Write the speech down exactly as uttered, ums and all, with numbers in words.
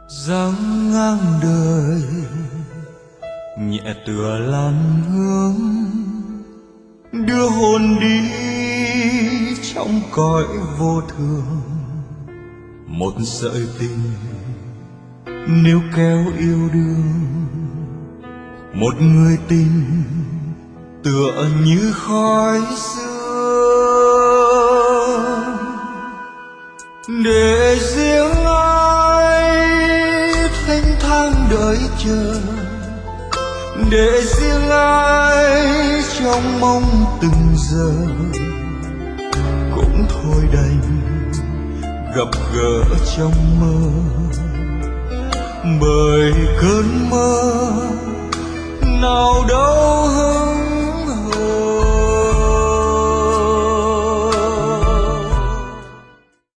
dáng ngang đời nhẹ tựa lan hương đưa hồn đi trong cõi vô thường. Một sợi tình níu kéo yêu đương, một người tình tựa như khói sương. Để riêng ai thênh thang đợi chờ, để riêng ai trong mong từng giờ, cũng thôi đành gặp gỡ trong mơ. Bởi cơn mơ nào đâu hơn